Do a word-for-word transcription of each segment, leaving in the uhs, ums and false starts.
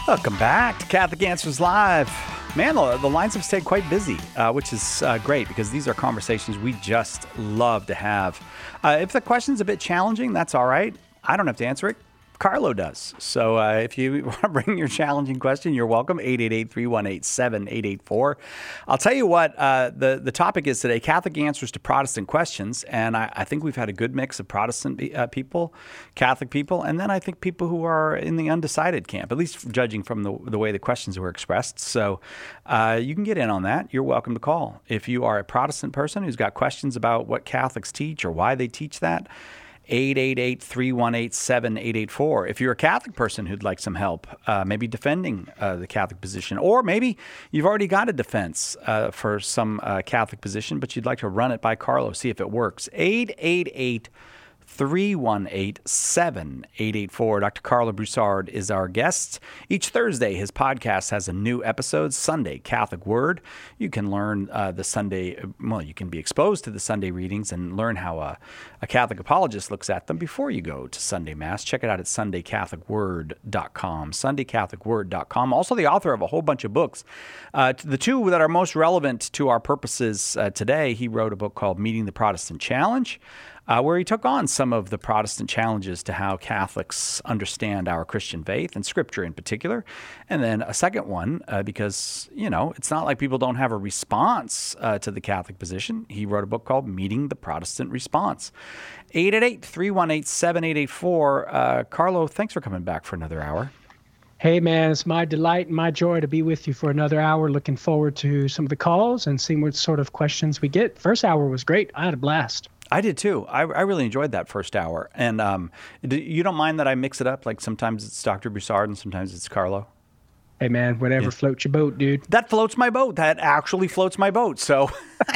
Welcome back to Catholic Answers Live. Man, the, the lines have stayed quite busy, uh, which is uh, great because these are conversations we just love to have. Uh, if the question's a bit challenging, that's all right. I don't have to answer it. Carlo does. So uh, if you want to bring your challenging question, you're welcome. eight eight eight, three one eight, seven eight eight four. I'll tell you what, uh, the, the topic is today, Catholic answers to Protestant questions. And I, I think we've had a good mix of Protestant uh, people, Catholic people, and then I think people who are in the undecided camp, at least judging from the, the way the questions were expressed. So uh, you can get in on that. You're welcome to call. If you are a Protestant person who's got questions about what Catholics teach or why they teach that, eight eight eight, three one eight, seven eight eight four. If you're a Catholic person who'd like some help, uh, maybe defending uh, the Catholic position, or maybe you've already got a defense uh, for some uh, Catholic position, but you'd like to run it by Carlo, see if it works. eight eight eight, three one eight, seven eight eight four. Doctor Carlo Broussard is our guest. Each Thursday, his podcast has a new episode, Sunday Catholic Word. You can learn uh, the Sunday, well, you can be exposed to the Sunday readings and learn how a, a Catholic apologist looks at them before you go to Sunday Mass. Check it out at sunday catholic word dot com, sunday catholic word dot com. Also the author of a whole bunch of books. Uh, the two that are most relevant to our purposes uh, today, he wrote a book called Meeting the Protestant Challenge, Uh, where he took on some of the Protestant challenges to how Catholics understand our Christian faith and Scripture in particular. And then a second one, uh, because, you know, it's not like people don't have a response uh, to the Catholic position. He wrote a book called Meeting the Protestant Response. eight eight eight, three one eight, seven eight eight four. Uh, Carlo, thanks for coming back for another hour. Hey, man, it's my delight and my joy to be with you for another hour. Looking forward to some of the calls and seeing what sort of questions we get. First hour was great. I had a blast. I did too. I, I really enjoyed that first hour. And um, do, you don't mind that I mix it up? Like sometimes it's Doctor Broussard and sometimes it's Carlo? Hey, man, whatever yeah. floats your boat, dude. That floats my boat. That actually floats my boat. So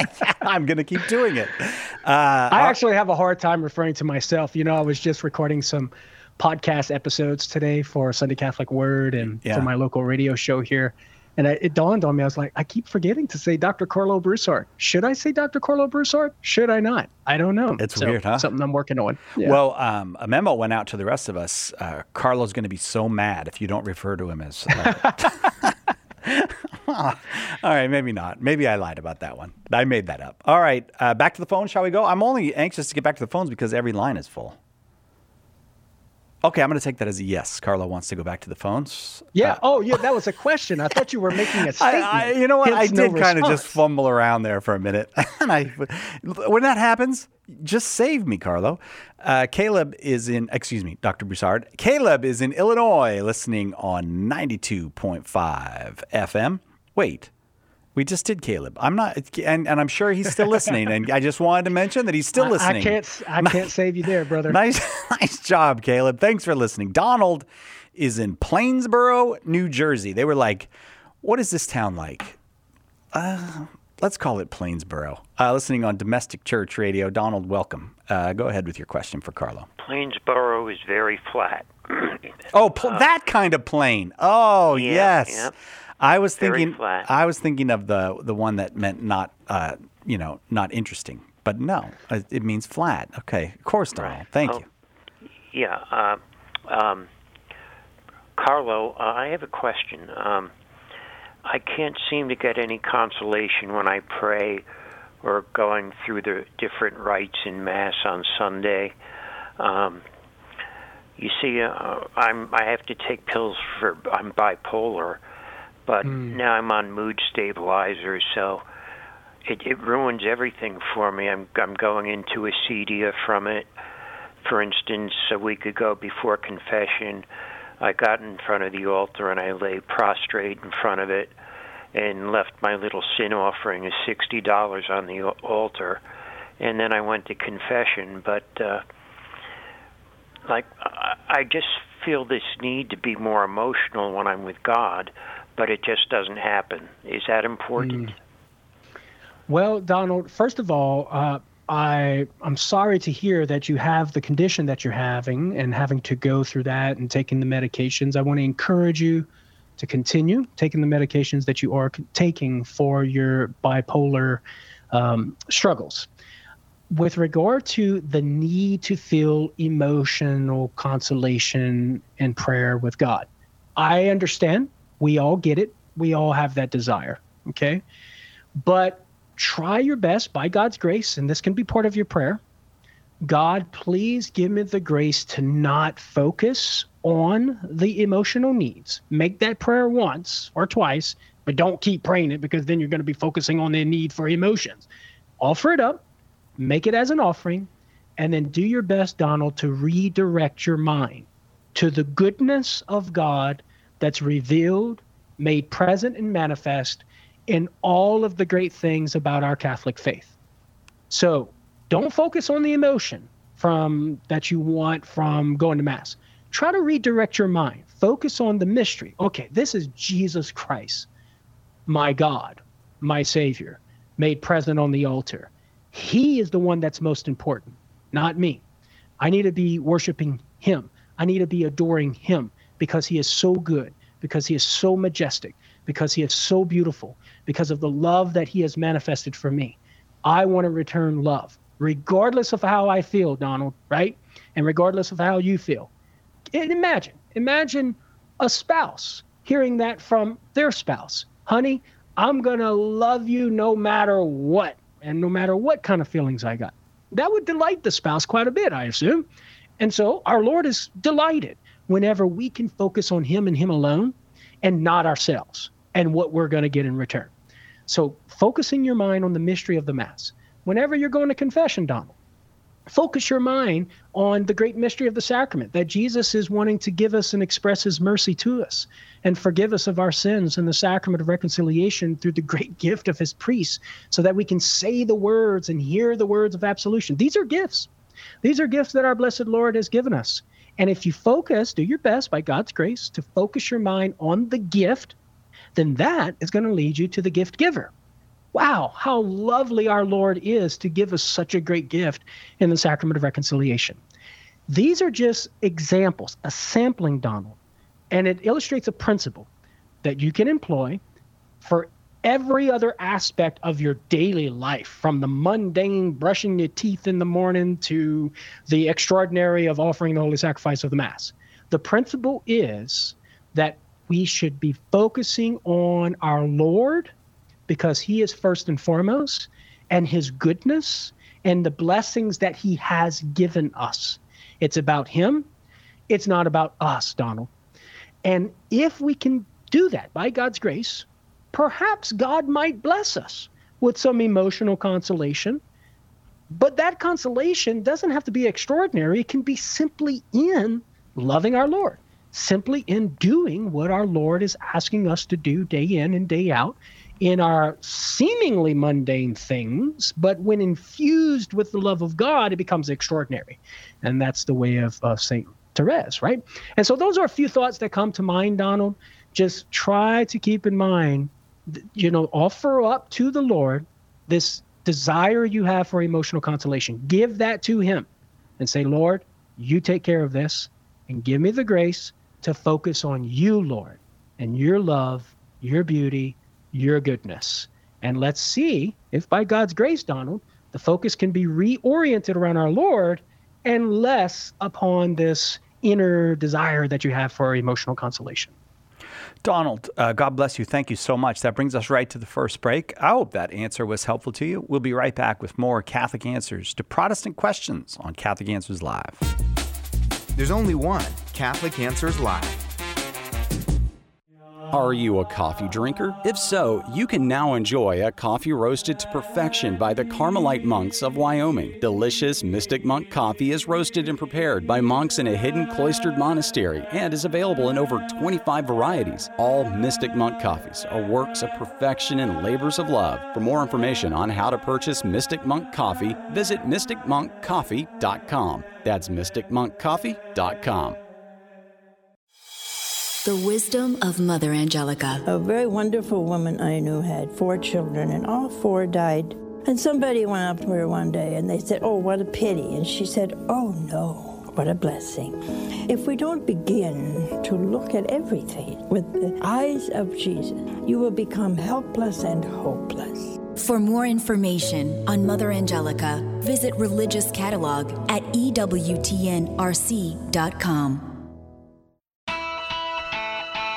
I'm going to keep doing it. Uh, I actually have a hard time referring to myself. You know, I was just recording some podcast episodes today for Sunday Catholic Word and yeah. for my local radio show here. And I, it dawned on me, I was like, I keep forgetting to say Doctor Carlo Broussard. Should I say Doctor Carlo Broussard? Should I not? I don't know. It's so, weird, huh? Something I'm working on. Yeah. Well, um, a memo went out to the rest of us. Uh, Carlo's going to be so mad if you don't refer to him as... Uh, all right, maybe not. Maybe I lied about that one. I made that up. All right, uh, back to the phone, shall we go? I'm only anxious to get back to the phones because every line is full. Okay, I'm going to take that as a yes. Carlo wants to go back to the phones. Yeah. Uh, oh, yeah, that was a question. I thought you were making a statement. I, I, you know what? Hence I did no kind of response. just fumble around there for a minute. and I, when that happens, just save me, Carlo. Uh, Caleb is in, excuse me, Doctor Broussard. Caleb is in Illinois listening on ninety-two point five F M. Wait. We just did Caleb. I'm not, and, and I'm sure he's still listening. And I just wanted to mention that he's still listening. I, I can't, I can't save you there, brother. Nice, nice job, Caleb. Thanks for listening. Donald is in Plainsboro, New Jersey. They were like, "What is this town like?" Uh, let's call it Plainsboro. Uh, listening on Domestic Church Radio. Donald, welcome. Uh, go ahead with your question for Carlo. Plainsboro is very flat. oh, pl- uh, that kind of plain. Oh, yeah, yes. Yeah. I was Very thinking. flat. I was thinking of the the one that meant not, uh, you know, not interesting. But no, it means flat. Okay, of course, Donald. Right. Thank oh, you. Yeah, uh, um, Carlo, uh, I have a question. Um, I can't seem to get any consolation when I pray or going through the different rites in Mass on Sunday. Um, you see, uh, I'm I have to take pills for I'm bipolar. But mm. now I'm on mood stabilizers, so it, it ruins everything for me. I'm I'm going into acedia from it. For instance, a week ago before confession, I got in front of the altar and I lay prostrate in front of it and left my little sin offering of sixty dollars on the altar. And then I went to confession, but uh, like I just feel this need to be more emotional when I'm with God. But it just doesn't happen. Is that important? Mm. Well, Donald, first of all, uh, I, I'm sorry to hear that you have the condition that you're having and having to go through that and taking the medications. I want to encourage you to continue taking the medications that you are taking for your bipolar um, struggles. With regard to the need to feel emotional consolation and prayer with God, I understand. We all get it. We all have that desire, okay? But try your best by God's grace, and this can be part of your prayer. God, please give me the grace to not focus on the emotional needs. Make that prayer once or twice, but don't keep praying it, because then you're going to be focusing on the need for emotions. Offer it up, make it as an offering, and then do your best, Donald, to redirect your mind to the goodness of God that's revealed, made present and manifest in all of the great things about our Catholic faith. So don't focus on the emotion from that you want from going to Mass. Try to redirect your mind. Focus on the mystery. Okay, this is Jesus Christ, my God, my Savior, made present on the altar. He is the one that's most important, not me. I need to be worshiping him. I need to be adoring him because he is so good, because he is so majestic, because he is so beautiful, because of the love that he has manifested for me. I want to return love, regardless of how I feel, Donald, right? And regardless of how you feel. And imagine, imagine a spouse hearing that from their spouse. Honey, I'm going to love you no matter what, and no matter what kind of feelings I got. That would delight the spouse quite a bit, I assume. And so our Lord is delighted whenever we can focus on him and him alone and not ourselves and what we're going to get in return. So focusing your mind on the mystery of the Mass. Whenever you're going to confession, Donald, focus your mind on the great mystery of the sacrament, that Jesus is wanting to give us and express his mercy to us and forgive us of our sins in the sacrament of reconciliation through the great gift of his priests, so that we can say the words and hear the words of absolution. These are gifts. These are gifts that our blessed Lord has given us. And if you focus, do your best by God's grace to focus your mind on the gift, then that is going to lead you to the gift giver. Wow, how lovely our Lord is to give us such a great gift in the sacrament of reconciliation. These are just examples, a sampling, Donald, and it illustrates a principle that you can employ for every other aspect of your daily life, from the mundane brushing your teeth in the morning to the extraordinary of offering the holy sacrifice of the Mass. The principle is that we should be focusing on our Lord, because he is first and foremost, and his goodness and the blessings that he has given us. It's about him. It's not about us, Donald. And if we can do that by God's grace, perhaps God might bless us with some emotional consolation. But that consolation doesn't have to be extraordinary. It can be simply in loving our Lord, simply in doing what our Lord is asking us to do day in and day out in our seemingly mundane things. But when infused with the love of God, it becomes extraordinary. And that's the way of uh, Saint Therese, right? And so those are a few thoughts that come to mind, Donald. Just try to keep in mind, you know, offer up to the Lord this desire you have for emotional consolation. Give that to him and say, Lord, you take care of this, and give me the grace to focus on you, Lord, and your love, your beauty, your goodness. And let's see if by God's grace, Donald, the focus can be reoriented around our Lord and less upon this inner desire that you have for emotional consolation. Donald, uh, God bless you. Thank you so much. That brings us right to the first break. I hope that answer was helpful to you. We'll be right back with more Catholic Answers to Protestant Questions on Catholic Answers Live. There's only one Catholic Answers Live. Are you a coffee drinker? If so, you can now enjoy a coffee roasted to perfection by the Carmelite monks of Wyoming. Delicious Mystic Monk coffee is roasted and prepared by monks in a hidden cloistered monastery and is available in over twenty-five varieties. All Mystic Monk coffees are works of perfection and labors of love. For more information on how to purchase Mystic Monk coffee, visit mystic monk coffee dot com. That's mystic monk coffee dot com. The wisdom of Mother Angelica. A very wonderful woman I knew had four children, and all four died. And somebody went up to her one day and they said, oh, what a pity. And she said, oh, no, what a blessing. If we don't begin to look at everything with the eyes of Jesus, you will become helpless and hopeless. For more information on Mother Angelica, visit Religious Catalog at E W T N R C dot com.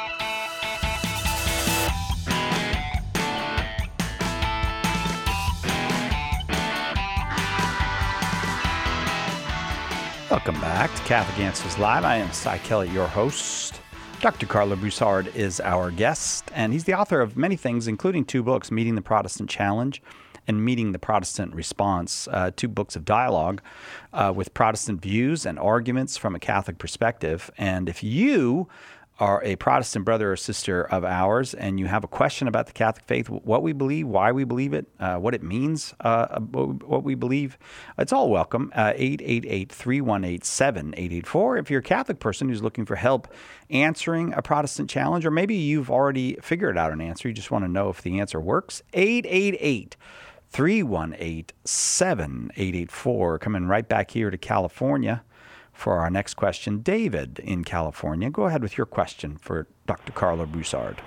Welcome back to Catholic Answers Live. I am Cy Kellett, your host. Doctor Carlo Broussard is our guest, and he's the author of many things, including two books, Meeting the Protestant Challenge and Meeting the Protestant Response, uh, two books of dialogue uh, with Protestant views and arguments from a Catholic perspective. And if you are a Protestant brother or sister of ours and you have a question about the Catholic faith, what we believe, why we believe it, uh, what it means, uh, what we believe, it's all welcome. Uh, eight eight eight, three one eight, seven eight eight four. If you're a Catholic person who's looking for help answering a Protestant challenge, or maybe you've already figured out an answer, you just want to know if the answer works, eight eight eight, three one eight, seven eight eight four. Coming right back here to California for our next question. David in California, go ahead with your question for Doctor Carlo Broussard.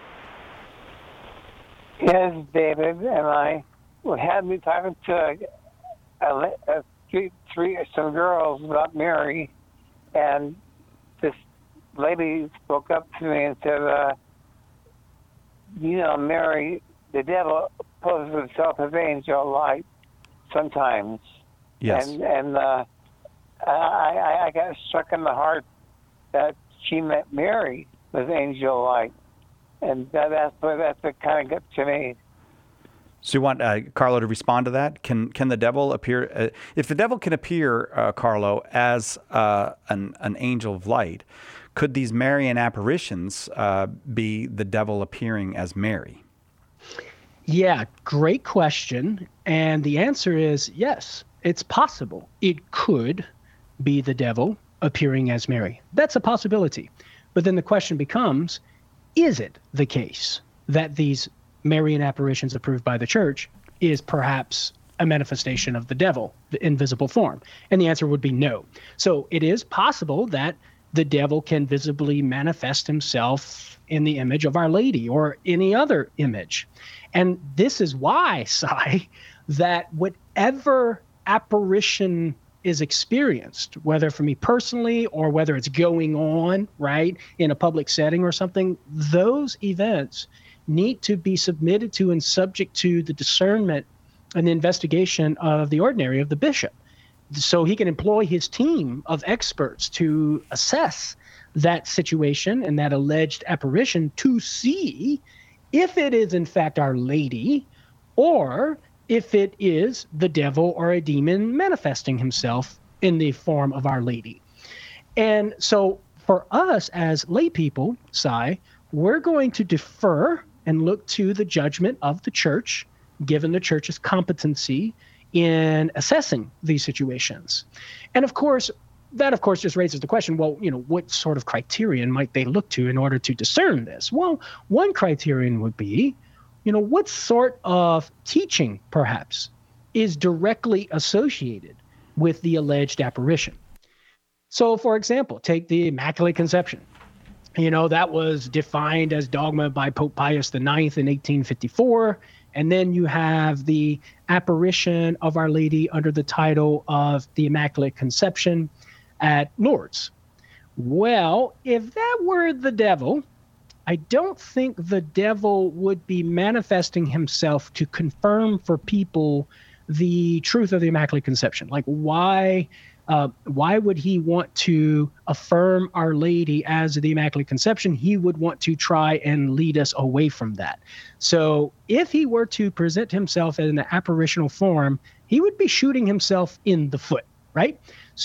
Yes, David, and I had me talking to a, a, a three, three, some girls about Mary, and this lady spoke up to me and said, uh, you know, Mary, the devil poses himself as angel light sometimes. Yes. And, and uh, I, I got struck in the heart that she met Mary with angel light, and that, that's what that's what kind of got to me. So you want uh, Carlo to respond to that? Can can the devil appear? Uh, if the devil can appear, uh, Carlo, as uh, an an angel of light, could these Marian apparitions uh, be the devil appearing as Mary? Yeah, great question, and the answer is yes. It's possible. It could be the devil appearing as Mary. That's a possibility. But then the question becomes, is it the case that these Marian apparitions approved by the Church is perhaps a manifestation of the devil, the invisible form? And the answer would be no. So it is possible that the devil can visibly manifest himself in the image of Our Lady or any other image. And this is why, Cy, that whatever apparition is experienced, whether for me personally or whether it's going on, right, in a public setting or something, those events need to be submitted to and subject to the discernment and the investigation of the ordinary, of the bishop. So he can employ his team of experts to assess that situation and that alleged apparition to see if it is in fact Our Lady, or if it is the devil or a demon manifesting himself in the form of Our Lady. And so for us as lay people, Cy, we're going to defer and look to the judgment of the Church, given the Church's competency in assessing these situations. And of course, that of course just raises the question, well, you know, what sort of criterion might they look to in order to discern this? Well, one criterion would be, you know, what sort of teaching, perhaps, is directly associated with the alleged apparition? So, for example, take the Immaculate Conception. You know, that was defined as dogma by Pope Pius the Ninth in eighteen fifty-four. And then you have the apparition of Our Lady under the title of the Immaculate Conception at Lourdes. Well, if that were the devil, I don't think the devil would be manifesting himself to confirm for people the truth of the Immaculate Conception. Like, why uh, why would he want to affirm Our Lady as the Immaculate Conception? He would want to try and lead us away from that. So if he were to present himself in an apparitional form, he would be shooting himself in the foot, right?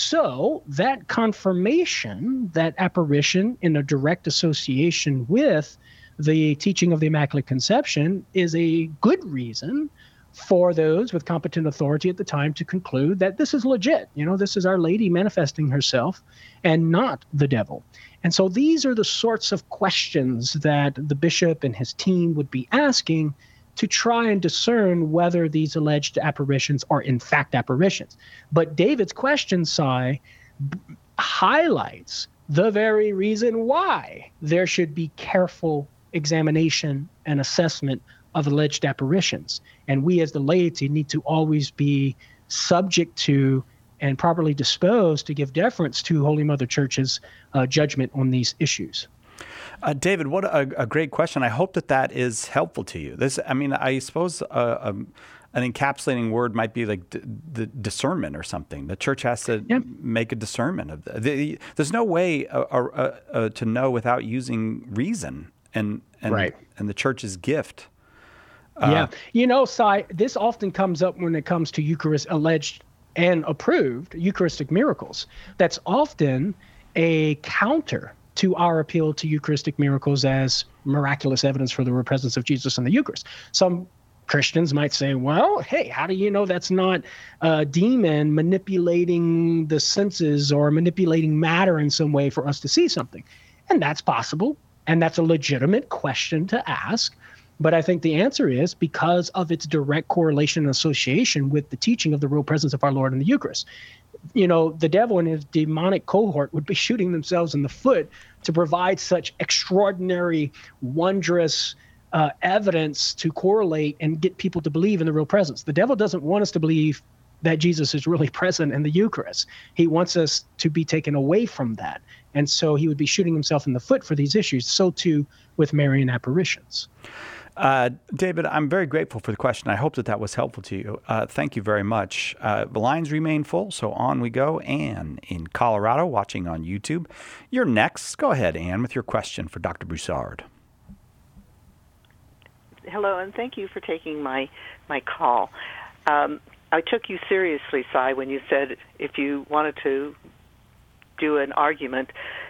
So that confirmation, that apparition in a direct association with the teaching of the Immaculate Conception, is a good reason for those with competent authority at the time to conclude that this is legit. You know, this is Our Lady manifesting herself and not the devil. And so these are the sorts of questions that the bishop and his team would be asking to try and discern whether these alleged apparitions are in fact apparitions. But David's question, Cy, b- highlights the very reason why there should be careful examination and assessment of alleged apparitions. And we as the laity need to always be subject to and properly disposed to give deference to Holy Mother Church's uh, judgment on these issues. Uh, David, what a, a great question. I hope that that is helpful to you. This, I mean, I suppose uh, um, an encapsulating word might be like d- the discernment or something. The church has to yep. make a discernment of the, the, there's no way uh, uh, uh, to know without using reason and and right. and the church's gift. Uh, yeah, you know, Si, this often comes up when it comes to Eucharist alleged and approved Eucharistic miracles. That's often a counter to our appeal to Eucharistic miracles as miraculous evidence for the presence of Jesus in the Eucharist. Some Christians might say, well, hey, how do you know that's not a demon manipulating the senses or manipulating matter in some way for us to see something? And that's possible, and that's a legitimate question to ask. But I think the answer is because of its direct correlation and association with the teaching of the real presence of our Lord in the Eucharist. You know, the devil and his demonic cohort would be shooting themselves in the foot to provide such extraordinary, wondrous uh, evidence to correlate and get people to believe in the real presence. The devil doesn't want us to believe that Jesus is really present in the Eucharist. He wants us to be taken away from that. And so he would be shooting himself in the foot for these issues. So too with Marian apparitions. Uh, David, I'm very grateful for the question. I hope that that was helpful to you. Uh, thank you very much. Uh, the lines remain full, so on we go. Anne in Colorado, watching on YouTube. You're next. Go ahead, Anne, with your question for Doctor Broussard. Hello, and thank you for taking my, my call. Um, I took you seriously, Si, when you said if you wanted to do an argument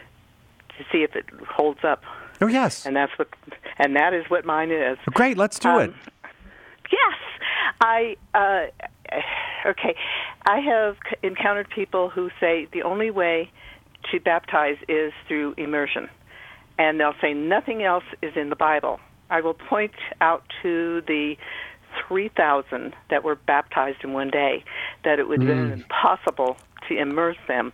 to see if it holds up. Oh, yes. And that's what, and that is what mine is. Great, let's do um, it. Yes. I, uh, okay, I have encountered people who say the only way to baptize is through immersion. And they'll say nothing else is in the Bible. I will point out to the three thousand that were baptized in one day that it would have Mm. been impossible to immerse them.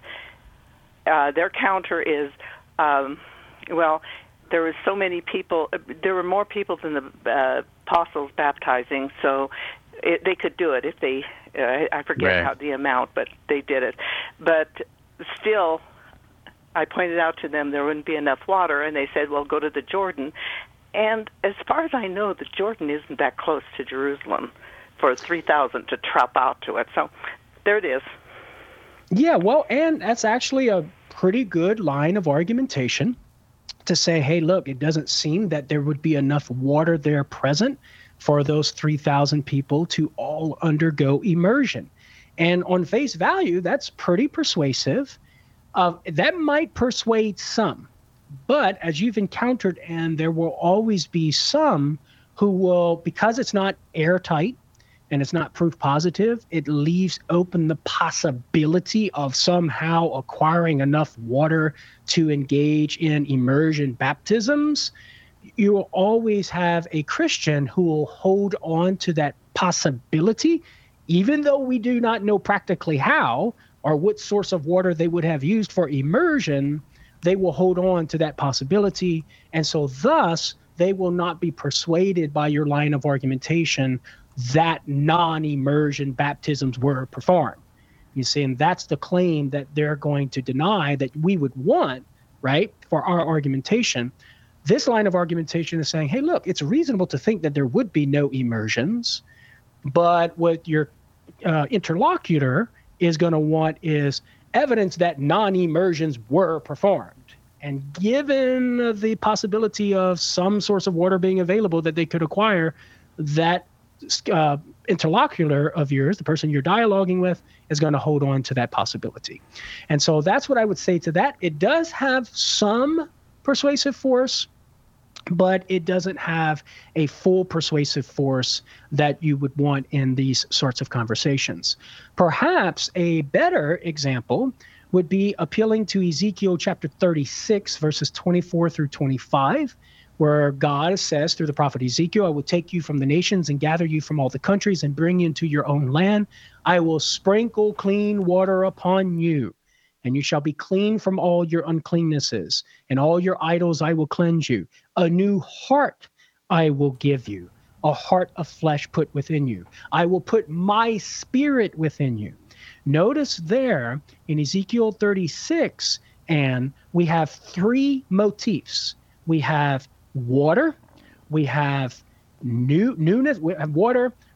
Uh, their counter is, um, well, there was so many people, there were more people than the uh, apostles baptizing, so it, they could do it if they, uh, I forget Right. how the amount, but they did it. But still, I pointed out to them there wouldn't be enough water, and they said, well, go to the Jordan. And as far as I know, the Jordan isn't that close to Jerusalem for three thousand to trap out to it. So there it is. Yeah, well, and that's actually a pretty good line of argumentation to say, hey, look, it doesn't seem that there would be enough water there present for those three thousand people to all undergo immersion. And on face value, that's pretty persuasive. Uh, that might persuade some. But as you've encountered, and there will always be some who will, because it's not airtight and it's not proof positive, it leaves open the possibility of somehow acquiring enough water to engage in immersion baptisms. You will always have a Christian who will hold on to that possibility, even though we do not know practically how or what source of water they would have used for immersion. They will hold on to that possibility. And so thus, they will not be persuaded by your line of argumentation that non-immersion baptisms were performed. You see, and that's the claim that they're going to deny that we would want, right, for our argumentation. This line of argumentation is saying, hey, look, it's reasonable to think that there would be no immersions, but what your uh, interlocutor is going to want is evidence that non-immersions were performed. And given the possibility of some source of water being available that they could acquire, that uh, interlocutor of yours, the person you're dialoguing with, is going to hold on to that possibility. And so that's what I would say to that. It does have some persuasive force, but it doesn't have a full persuasive force that you would want in these sorts of conversations. Perhaps a better example would be appealing to Ezekiel chapter thirty-six, verses twenty-four through twenty-five, where God says through the prophet Ezekiel, I will take you from the nations and gather you from all the countries and bring you into your own land. I will sprinkle clean water upon you, and you shall be clean from all your uncleannesses, and all your idols I will cleanse you. A new heart I will give you, a heart of flesh put within you. I will put my spirit within you. Notice there in Ezekiel thirty-six, and we have three motifs. We have water, we have new newness, we have water,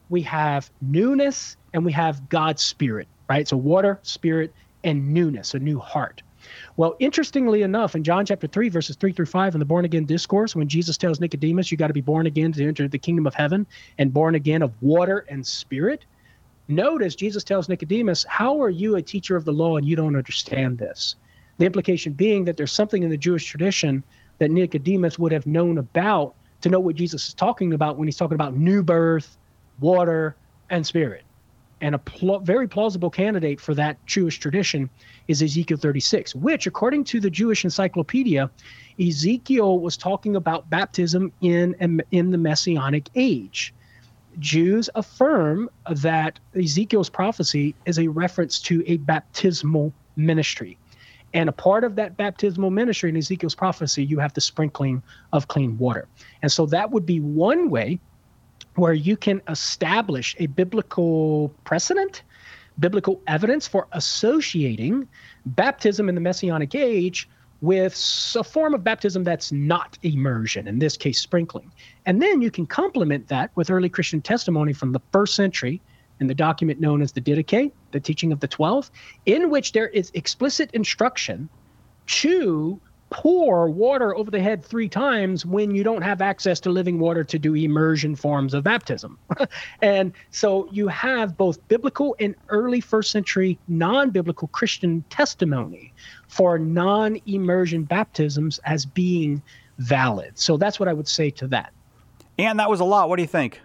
we have newness, and we have God's Spirit, right? So water, spirit, and newness, a new heart. Well, interestingly enough, in John chapter three, verses three through five, in the born again discourse, when Jesus tells Nicodemus, you got to be born again to enter the kingdom of heaven, and born again of water and spirit. Notice Jesus tells Nicodemus, how are you a teacher of the law and you don't understand this? The implication being that there's something in the Jewish tradition that Nicodemus would have known about to know what Jesus is talking about when he's talking about new birth, water, and spirit. And a pl- very plausible candidate for that Jewish tradition is Ezekiel thirty-six, which, according to the Jewish Encyclopedia, Ezekiel was talking about baptism in, in the Messianic age. Jews affirm that Ezekiel's prophecy is a reference to a baptismal ministry. And a part of that baptismal ministry in Ezekiel's prophecy, you have the sprinkling of clean water. And so that would be one way where you can establish a biblical precedent, biblical evidence for associating baptism in the Messianic age with a form of baptism that's not immersion, in this case, sprinkling. And then you can complement that with early Christian testimony from the first century in the document known as the Didache, the Teaching of the Twelve, in which there is explicit instruction to pour water over the head three times when you don't have access to living water to do immersion forms of baptism. And so you have both biblical and early first century non-biblical Christian testimony for non-immersion baptisms as being valid. So that's what I would say to that. And that was a lot. What do you think?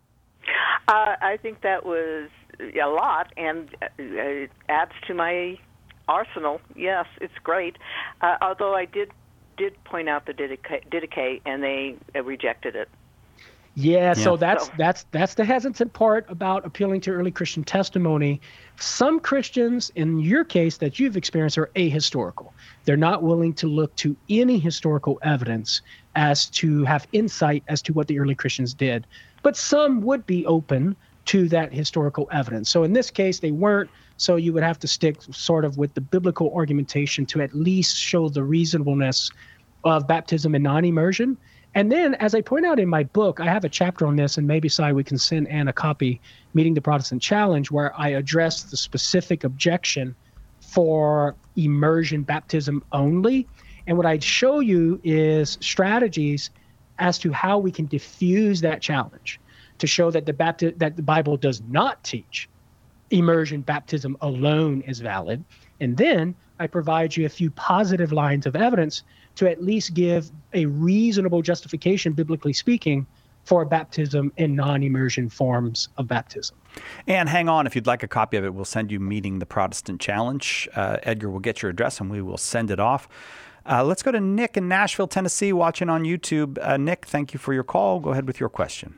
Uh, I think that was a lot, and it adds to my arsenal. Yes, it's great. Uh, although I did did point out the Didache, Didache and they uh, rejected it. Yeah, Yeah. so that's So- that's that's the hesitant part about appealing to early Christian testimony. Some Christians, in your case that you've experienced, are ahistorical. They're not willing to look to any historical evidence as to have insight as to what the early Christians did. But some would be open to that historical evidence. So in this case, they weren't. So you would have to stick sort of with the biblical argumentation to at least show the reasonableness of baptism and non-immersion. And then, as I point out in my book, I have a chapter on this, and maybe, Si, we can send Ann a copy, Meeting the Protestant Challenge, where I address the specific objection for immersion baptism only. And what I'd show you is strategies as to how we can diffuse that challenge to show that the bapti- that the Bible does not teach immersion baptism alone is valid. And then I provide you a few positive lines of evidence to at least give a reasonable justification, biblically speaking, for baptism in non-immersion forms of baptism. And hang on, if you'd like a copy of it, we'll send you Meeting the Protestant Challenge. Uh, Edgar will get your address and we will send it off. Uh, let's go to Nick in Nashville, Tennessee, watching on YouTube. Uh, Nick, thank you for your call. Go ahead with your question.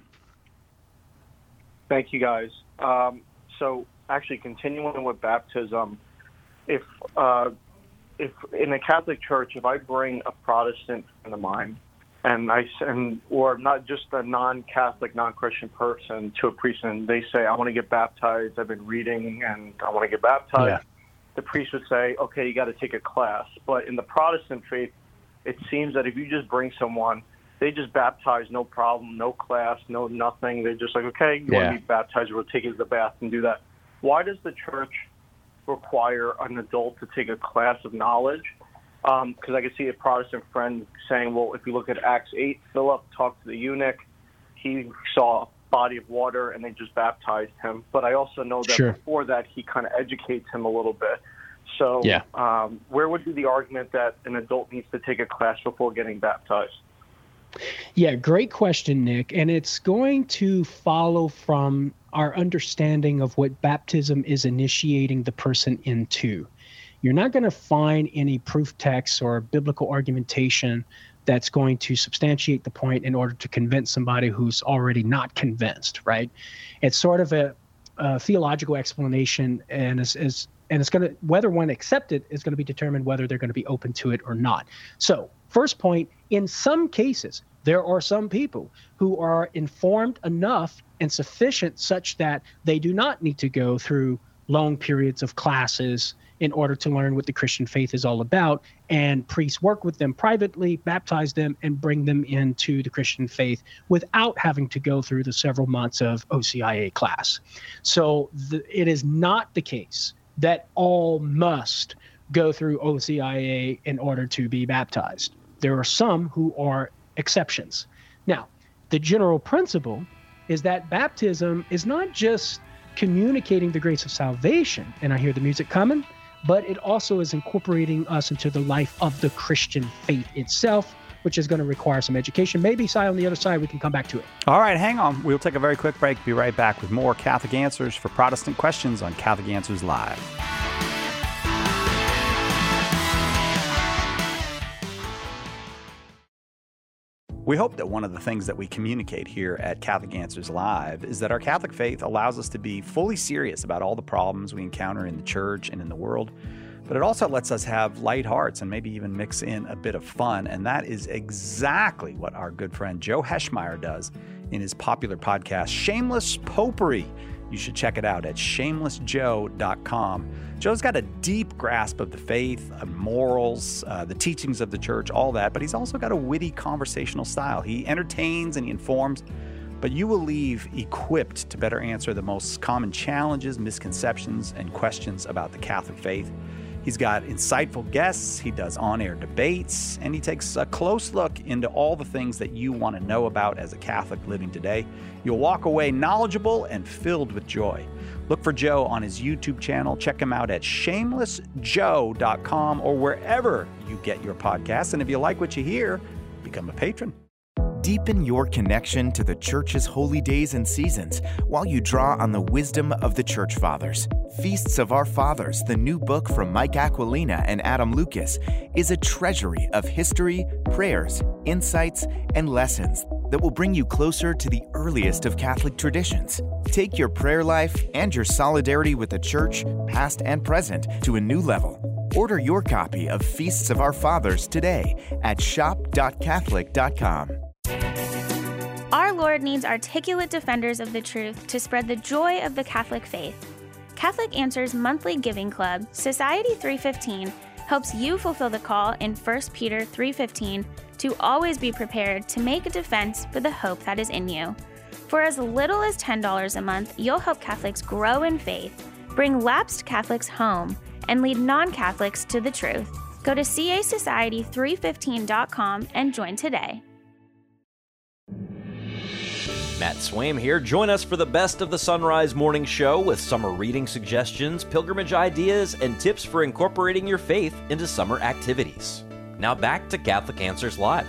Thank you, guys. Um, so actually continuing with baptism, if uh, if in the Catholic Church, if I bring a Protestant friend of mine, and I and or not just a non-Catholic, non-Christian person to a priest, and they say, I want to get baptized, I've been reading, and I want to get baptized, Yeah. the priest would say, okay, you got to take a class. But in the Protestant faith, it seems that if you just bring someone, they just baptize, no problem, no class, no nothing. They're just like, okay, you Yeah. want to be baptized, we'll take you to the bath and do that. Why does the church require an adult to take a class of knowledge? Because um, I can see a Protestant friend saying, well, if you look at Acts eight, Philip talked to the eunuch, he saw a body of water, and they just baptized him. But I also know that Sure. before that, he kind of educates him a little bit. So Yeah. um, where would be the argument that an adult needs to take a class before getting baptized? Yeah, great question, Nick. And it's going to follow from our understanding of what baptism is initiating the person into. You're not going to find any proof texts or biblical argumentation that's going to substantiate the point in order to convince somebody who's already not convinced, right? It's sort of a, a theological explanation, and is, is and it's going to, whether one accepts it is going to be determined whether they're going to be open to it or not. So, first point, in some cases, there are some people who are informed enough and sufficient such that they do not need to go through long periods of classes in order to learn what the Christian faith is all about. And priests work with them privately, baptize them, and bring them into the Christian faith without having to go through the several months of O C I A class. So the, it is not the case that all must go through O C I A in order to be baptized. There are some who are exceptions. Now, the general principle is that baptism is not just communicating the grace of salvation, and I hear the music coming, but it also is incorporating us into the life of the Christian faith itself, which is going to require some education. Maybe, Si, on the other side, we can come back to it. All right, hang on. We'll take a very quick break. Be right back with more Catholic Answers for Protestant Questions on Catholic Answers Live. We hope that one of the things that we communicate here at Catholic Answers Live is that our Catholic faith allows us to be fully serious about all the problems we encounter in the church and in the world, but it also lets us have light hearts and maybe even mix in a bit of fun, and that is exactly what our good friend Joe Heschmeyer does in his popular podcast, Shameless Popery. You should check it out at shameless joe dot com. Joe's got a deep grasp of the faith, of morals, uh, the teachings of the church, all that, but he's also got a witty conversational style. He entertains and he informs, but you will leave equipped to better answer the most common challenges, misconceptions, and questions about the Catholic faith. He's got insightful guests, he does on-air debates, and he takes a close look into all the things that you want to know about as a Catholic living today. You'll walk away knowledgeable and filled with joy. Look for Joe on his YouTube channel. Check him out at shameless joe dot com or wherever you get your podcasts. And if you like what you hear, become a patron. Deepen your connection to the Church's holy days and seasons while you draw on the wisdom of the Church Fathers. Feasts of Our Fathers, the new book from Mike Aquilina and Adam Lucas, is a treasury of history, prayers, insights, and lessons that will bring you closer to the earliest of Catholic traditions. Take your prayer life and your solidarity with the Church, past and present, to a new level. Order your copy of Feasts of Our Fathers today at shop dot catholic dot com. Our Lord needs articulate defenders of the truth to spread the joy of the Catholic faith. Catholic Answers Monthly Giving Club, Society three fifteen, helps you fulfill the call in First Peter three fifteen to always be prepared to make a defense for the hope that is in you. For as little as ten dollars a month, you'll help Catholics grow in faith, bring lapsed Catholics home, and lead non-Catholics to the truth. Go to c a society three fifteen dot com and join today. Matt Swaim here. Join us for the best of the Sunrise Morning Show with summer reading suggestions, pilgrimage ideas, and tips for incorporating your faith into summer activities. Now back to Catholic Answers Live.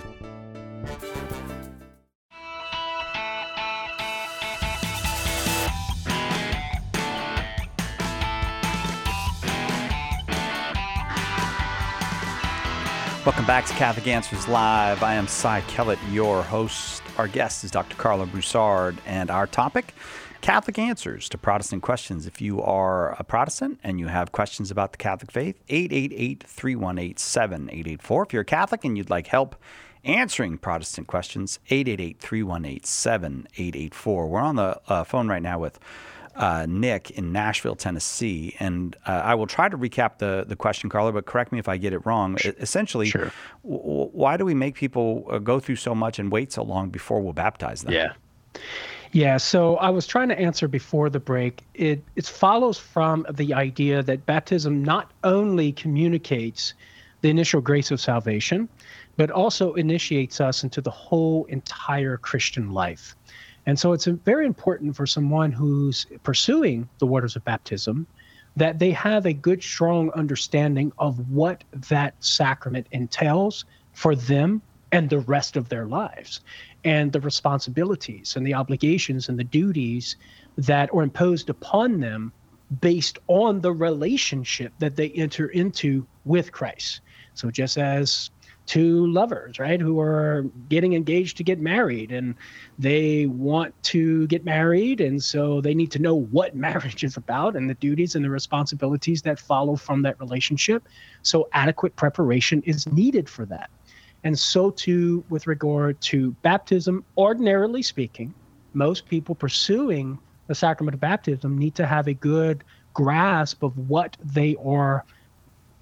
Welcome back to Catholic Answers Live. I am Cy Kellett, your host. Our guest is Doctor Carlo Broussard, and our topic, Catholic Answers to Protestant Questions. If you are a Protestant and you have questions about the Catholic faith, eight eight eight, three one eight, seven eight eight four. If you're a Catholic and you'd like help answering Protestant questions, eight eight eight, three one eight, seven eight eight four. We're on the uh, phone right now with Uh, Nick in Nashville, Tennessee, and uh, I will try to recap the, the question, Carlo, but correct me if I get it wrong. Sure. Essentially, sure. w- why do we make people uh, go through so much and wait so long before we'll baptize them? Yeah. Yeah, so I was trying to answer before the break. It, it follows from the idea that baptism not only communicates the initial grace of salvation, but also initiates us into the whole entire Christian life. And so it's very important for someone who's pursuing the waters of baptism that they have a good, strong understanding of what that sacrament entails for them and the rest of their lives, and the responsibilities and the obligations and the duties that are imposed upon them based on the relationship that they enter into with Christ. So just as two lovers, right, who are getting engaged to get married, and they want to get married, and so they need to know what marriage is about and the duties and the responsibilities that follow from that relationship. So adequate preparation is needed for that. And so too with regard to baptism, ordinarily speaking, most people pursuing the sacrament of baptism need to have a good grasp of what they are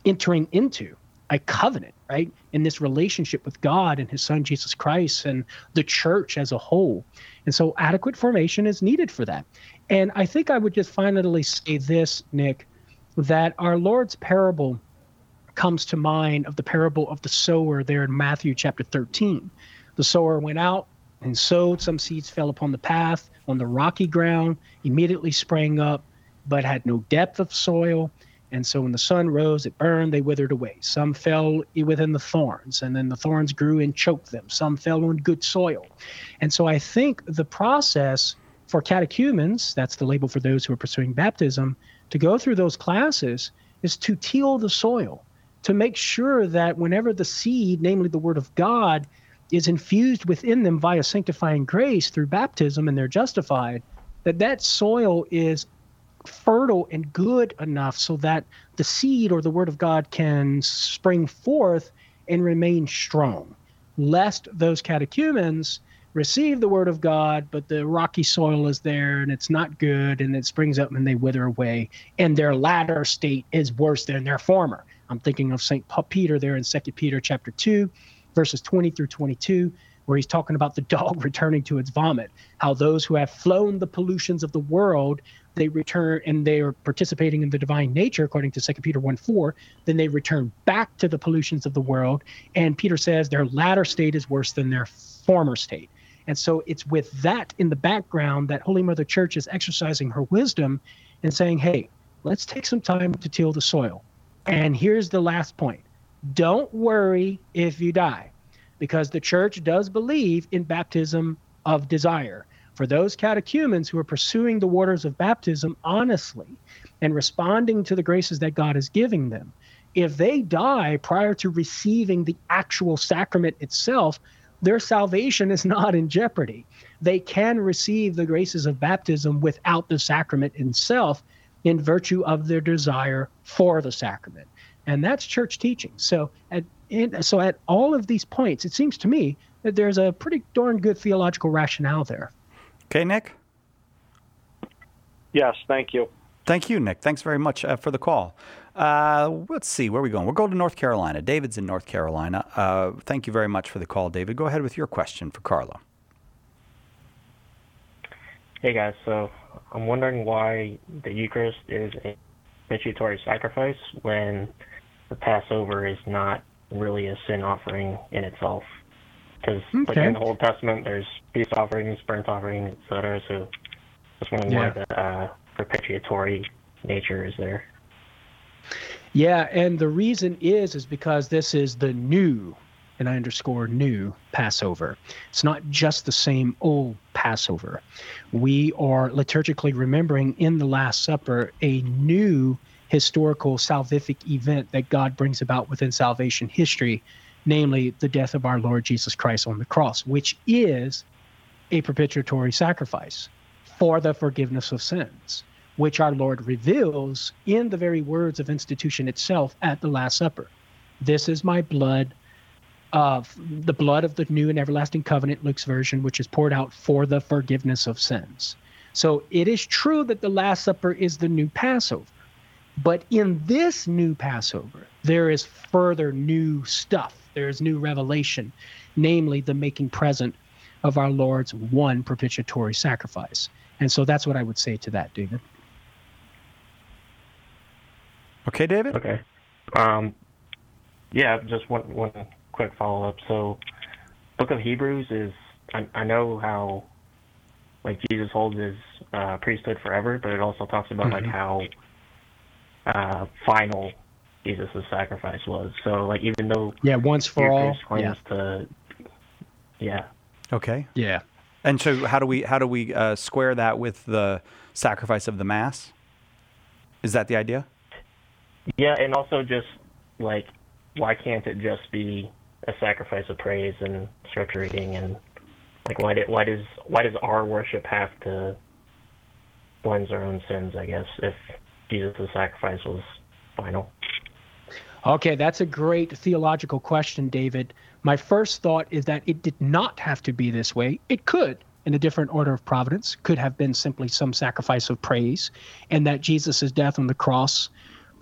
entering into a covenant, right? In this relationship with God and his son, Jesus Christ, and the church as a whole. And so adequate formation is needed for that. And I think I would just finally say this, Nick, that our Lord's parable comes to mind of the parable of the sower there in Matthew chapter thirteen. The sower went out and sowed. Some seeds fell upon the path, on the rocky ground, immediately sprang up, but had no depth of soil. And so when the sun rose, it burned, they withered away. Some fell within the thorns, and then the thorns grew and choked them. Some fell on good soil. And so I think the process for catechumens, that's the label for those who are pursuing baptism, to go through those classes is to till the soil, to make sure that whenever the seed, namely the word of God, is infused within them via sanctifying grace through baptism and they're justified, that that soil is fertile and good enough so that the seed or the word of God can spring forth and remain strong, lest those catechumens receive the word of God, but the rocky soil is there and it's not good and it springs up and they wither away, and their latter state is worse than their former. I'm thinking of Saint Peter there in Second Peter chapter two, verses twenty through twenty-two, where he's talking about the dog returning to its vomit, how those who have flown the pollutions of the world, they return and they are participating in the divine nature, according to Second Peter one four, then they return back to the pollutions of the world. And Peter says their latter state is worse than their former state. And so it's with that in the background that Holy Mother Church is exercising her wisdom and saying, hey, let's take some time to till the soil. And here's the last point. Don't worry if you die, because the church does believe in baptism of desire. For those catechumens who are pursuing the waters of baptism honestly and responding to the graces that God is giving them, if they die prior to receiving the actual sacrament itself, their salvation is not in jeopardy. They can receive the graces of baptism without the sacrament itself in virtue of their desire for the sacrament. And that's church teaching. So at, in, so at all of these points, it seems to me that there's a pretty darn good theological rationale there. Okay, Nick? Yes, thank you. Thank you, Nick. Thanks very much uh, for the call. Uh, let's see, where are we going? We'll go to North Carolina. David's in North Carolina. Uh, thank you very much for the call, David. Go ahead with your question for Carlo. Hey, guys. So I'm wondering why the Eucharist is a propitiatory sacrifice when the Passover is not really a sin offering in itself. Because okay. like in the Old Testament, there's peace offerings, burnt offerings, et cetera. So just wondering yeah. why the uh, propitiatory nature is there. Yeah, and the reason is is because this is the new, and I underscore new, Passover. It's not just the same old Passover. We are liturgically remembering in the Last Supper a new historical salvific event that God brings about within salvation history, namely the death of our Lord Jesus Christ on the cross, which is a propitiatory sacrifice for the forgiveness of sins, which our Lord reveals in the very words of institution itself at the Last Supper. This is my blood, of the blood of the new and everlasting covenant, Luke's version, which is poured out for the forgiveness of sins. So it is true that the Last Supper is the new Passover. But in this new Passover, there is further new stuff. There is new revelation, namely the making present of our Lord's one propitiatory sacrifice. And so that's what I would say to that, David. Okay, David? Okay. Um, yeah, just one one quick follow-up. So Book of Hebrews is, I, I know how, like, Jesus holds his uh, priesthood forever, but it also talks about, mm-hmm. like, how uh, final Jesus' sacrifice was. So, like, even though... Yeah, once for all. claims Yeah. to... Yeah. Okay. Yeah. And so how do we how do we uh, square that with the sacrifice of the Mass? Is that the idea? Yeah, and also just, like, why can't it just be a sacrifice of praise and scripture reading, and, like, why did, why does why does our worship have to cleanse our own sins, I guess, if Jesus' sacrifice was final? Okay, that's a great theological question, David. My first thought is that it did not have to be this way. It could, in a different order of providence, could have been simply some sacrifice of praise, and that Jesus' death on the cross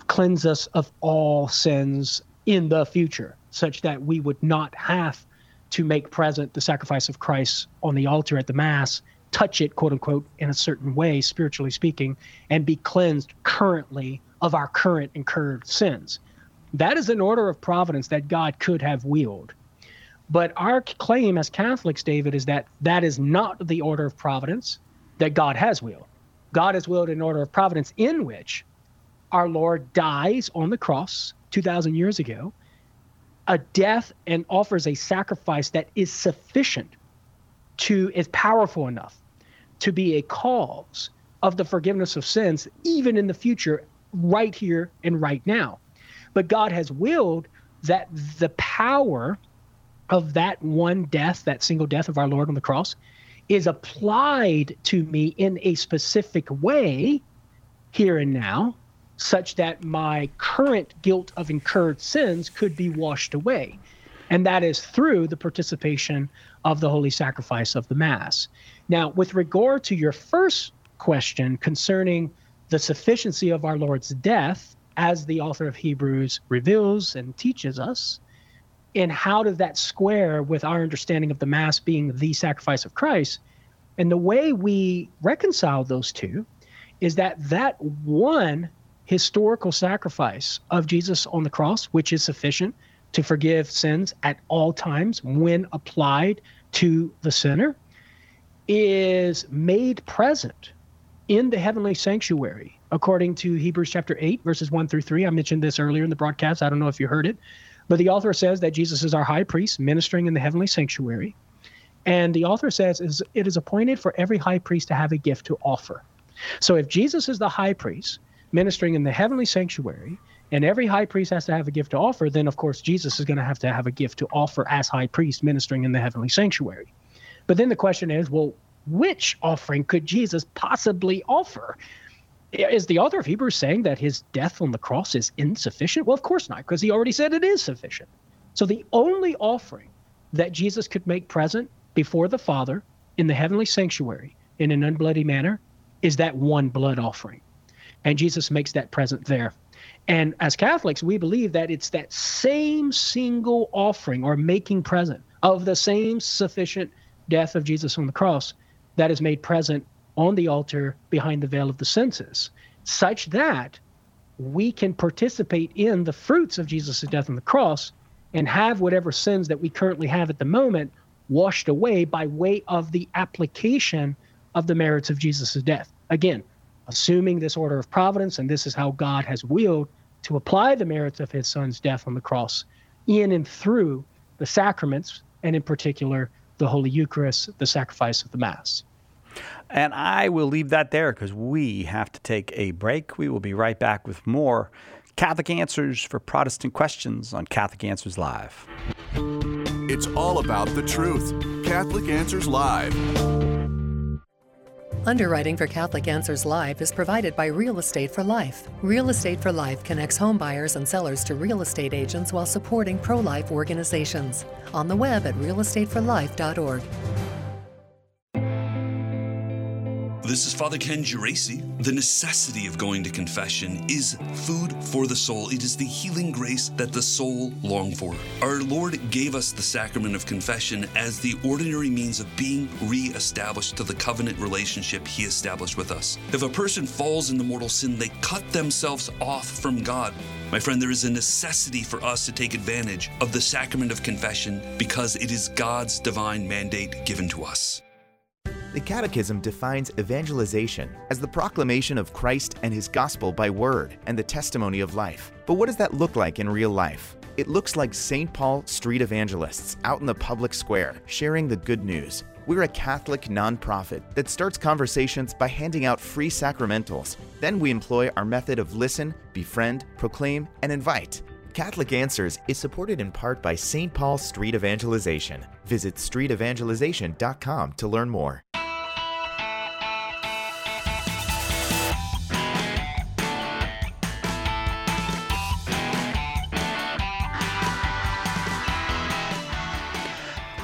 cleanse us of all sins in the future, such that we would not have to make present the sacrifice of Christ on the altar at the Mass, touch it, quote unquote, in a certain way, spiritually speaking, and be cleansed currently of our current incurred sins. That is an order of providence that God could have willed. But our claim as Catholics, David, is that that is not the order of providence that God has willed. God has willed an order of providence in which our Lord dies on the cross two thousand years ago, a death, and offers a sacrifice that is sufficient to, is powerful enough to be a cause of the forgiveness of sins, even in the future, right here and right now. But God has willed that the power of that one death, that single death of our Lord on the cross, is applied to me in a specific way here and now, such that my current guilt of incurred sins could be washed away. And that is through the participation of the holy sacrifice of the Mass. Now, with regard to your first question concerning the sufficiency of our Lord's death, as the author of Hebrews reveals and teaches us, and how does that square with our understanding of the Mass being the sacrifice of Christ? And the way we reconcile those two is that that one historical sacrifice of Jesus on the cross, which is sufficient to forgive sins at all times when applied to the sinner, is made present in the heavenly sanctuary, according to Hebrews chapter eight, verses one through three. I mentioned this earlier in the broadcast. I don't know if you heard it. But the author says that Jesus is our high priest ministering in the heavenly sanctuary. And the author says is it is appointed for every high priest to have a gift to offer. So if Jesus is the high priest ministering in the heavenly sanctuary, and every high priest has to have a gift to offer, then of course Jesus is going to have to have a gift to offer as high priest ministering in the heavenly sanctuary. But then the question is, well, which offering could Jesus possibly offer? Is the author of Hebrews saying that his death on the cross is insufficient? Well, of course not, because he already said it is sufficient. So the only offering that Jesus could make present before the Father in the heavenly sanctuary in an unbloody manner is that one blood offering. And Jesus makes that present there. And as Catholics, we believe that it's that same single offering or making present of the same sufficient death of Jesus on the cross that is made present on the altar behind the veil of the senses, such that we can participate in the fruits of Jesus' death on the cross and have whatever sins that we currently have at the moment washed away by way of the application of the merits of Jesus' death. Again, assuming this order of providence, and this is how God has willed to apply the merits of his son's death on the cross in and through the sacraments, and in particular, the Holy Eucharist, the sacrifice of the Mass. And I will leave that there because we have to take a break. We will be right back with more Catholic Answers for Protestant Questions on Catholic Answers Live. It's all about the truth. Catholic Answers Live. Underwriting for Catholic Answers Live is provided by Real Estate for Life. Real Estate for Life connects home buyers and sellers to real estate agents while supporting pro-life organizations. On the web at real estate for life dot org. This is Father Ken Geraci. The necessity of going to confession is food for the soul. It is the healing grace that the soul longs for. Our Lord gave us the sacrament of confession as the ordinary means of being re-established to the covenant relationship he established with us. If a person falls into mortal sin, they cut themselves off from God. My friend, there is a necessity for us to take advantage of the sacrament of confession because it is God's divine mandate given to us. The Catechism defines evangelization as the proclamation of Christ and his gospel by word and the testimony of life. But what does that look like in real life? It looks like Saint Paul street evangelists out in the public square sharing the good news. We're a Catholic nonprofit that starts conversations by handing out free sacramentals. Then we employ our method of listen, befriend, proclaim, and invite. Catholic Answers is supported in part by Saint Paul Street Evangelization. Visit street evangelization dot com to learn more.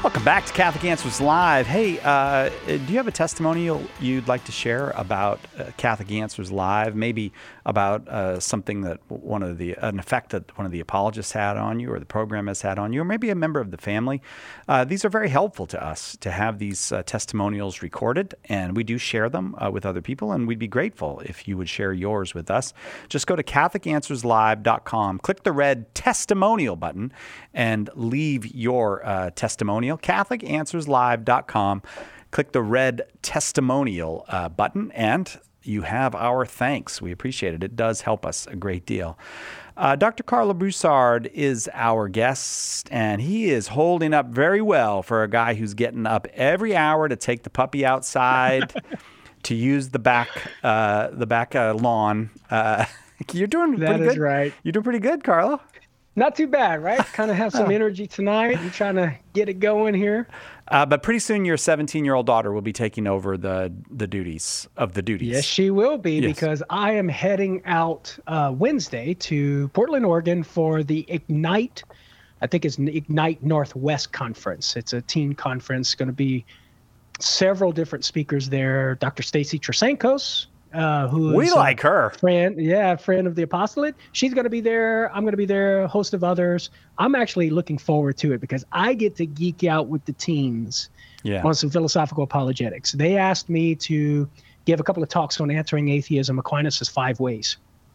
Welcome back to Catholic Answers Live. Hey, uh, do you have a testimonial you'd like to share about uh, Catholic Answers Live? Maybe about uh, something that one of the an effect that one of the apologists had on you, or the program has had on you, or maybe a member of the family. Uh, these are very helpful to us to have these uh, testimonials recorded, and we do share them uh, with other people. And we'd be grateful if you would share yours with us. Just go to Catholic Answers Live dot com, click the red testimonial button, and leave your uh, testimonial. Catholic Answers Live dot com. Click the red testimonial uh, button, and you have our thanks. We appreciate it. It does help us a great deal. Uh, Doctor Carlo Broussard is our guest, and he is holding up very well for a guy who's getting up every hour to take the puppy outside, to use the back uh, the back uh, lawn. Uh, you're doing That pretty is good. right. You're doing pretty good, Carlo. Not too bad, right? Kind of have some Oh. energy tonight. I'm trying to get it going here. Uh, but pretty soon, your seventeen-year-old daughter will be taking over the the duties of the duties. Yes, she will be, Yes. because I am heading out uh, Wednesday to Portland, Oregon for the Ignite, I think it's Ignite Northwest Conference. It's a teen conference, going to be several different speakers there. Doctor Stacy Trasankos, uh, who We is like a her. friend, yeah, friend of the apostolate. She's going to be there. I'm going to be there, a host of others. I'm actually looking forward to it because I get to geek out with the teens Yeah. on some philosophical apologetics. They asked me to give a couple of talks on answering atheism, Aquinas' five ways.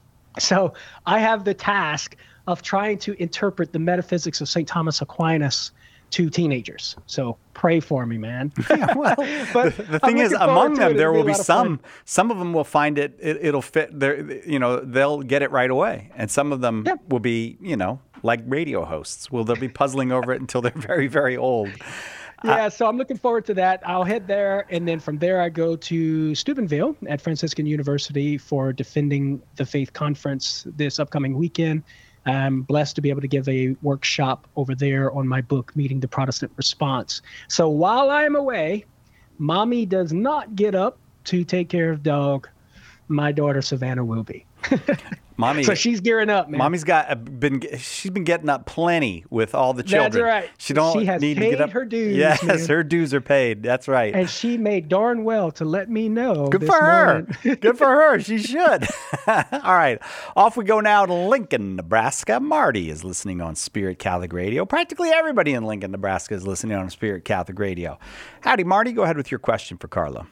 So I have the task of trying to interpret the metaphysics of Saint Thomas Aquinas to teenagers. So pray for me, man. Yeah, well, But the, the I'm thing is, looking forward among to them, it. there It'll will be be a lot of some. fun. Some of them will find it, it. It'll fit. Their, you know, they'll get it right away, and some of them will be, you know, like radio hosts. Will they'll be puzzling over it until they're very, very old. Yeah, so I'm looking forward to that. I'll head there, and then from there I go to Steubenville at Franciscan University for Defending the Faith Conference this upcoming weekend. I'm blessed to be able to give a workshop over there on my book, Meeting the Protestant Response. So while I'm away, Mommy does not get up to take care of dog. My daughter Savannah will be. Mommy, So she's gearing up, man. Mommy's got a, been. She's been getting up plenty with all the That's children. right. She don't She has need to paid get up. her dues, Yes, man. her dues are paid. That's right. And she made darn well to let me know. Good this for her. morning. Good for her. She should. All right. Off we go now to Lincoln, Nebraska. Marty is listening on Spirit Catholic Radio. Practically everybody in Lincoln, Nebraska is listening on Spirit Catholic Radio. Howdy, Marty. Go ahead with your question for Carlo.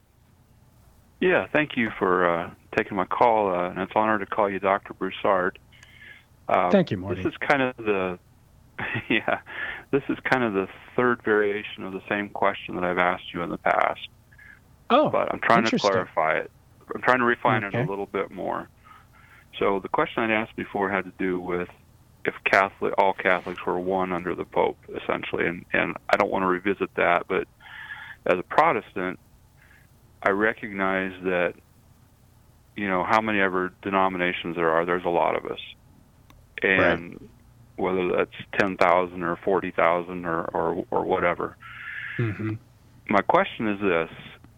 Yeah, thank you for uh, taking my call, uh, and it's an honor to call you Doctor Broussard. Uh, Thank you, Marty. This is kind of the, yeah, this is kind of the third variation of the same question that I've asked you in the past. Oh, but I'm trying to interesting. clarify it. I'm trying to refine Okay. it a little bit more. So the question I'd asked before had to do with if Catholic, all Catholics were one under the Pope, essentially, and and I don't want to revisit that, but as a Protestant, I recognize that, you know, how many ever denominations there are, there's a lot of us. And whether that's ten thousand or forty thousand or, or, or whatever. Mm-hmm. My question is this.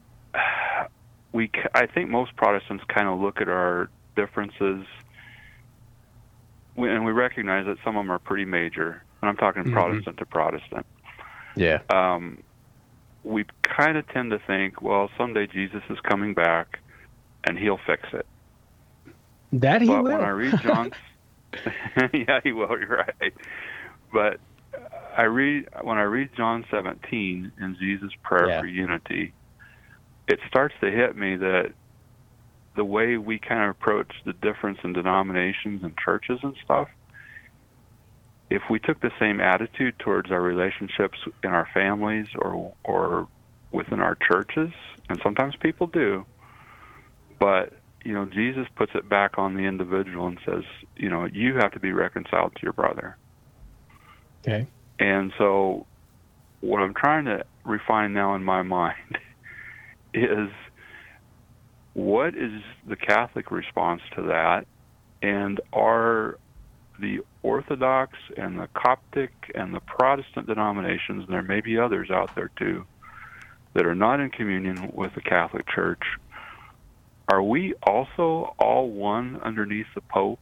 We, I think most Protestants kind of look at our differences, we- and we recognize that some of them are pretty major. And I'm talking Mhm. Protestant to Protestant. Yeah. Um, we kind of tend to think, well, someday Jesus is coming back, and he'll fix it. That he but will. when I read John's, yeah, he will. You're right. But I read when I read John seventeen in Jesus' prayer Yeah. for unity, it starts to hit me that the way we kind of approach the difference in denominations and churches and stuff, if we took the same attitude towards our relationships in our families or or within our churches, and sometimes people do, but you know, Jesus puts it back on the individual and says, you know, you have to be reconciled to your brother. Okay. And so what I'm trying to refine now in my mind is what is the Catholic response to that, and are the Orthodox and the Coptic and the Protestant denominations, and there may be others out there too, that are not in communion with the Catholic Church, are we also all one underneath the Pope,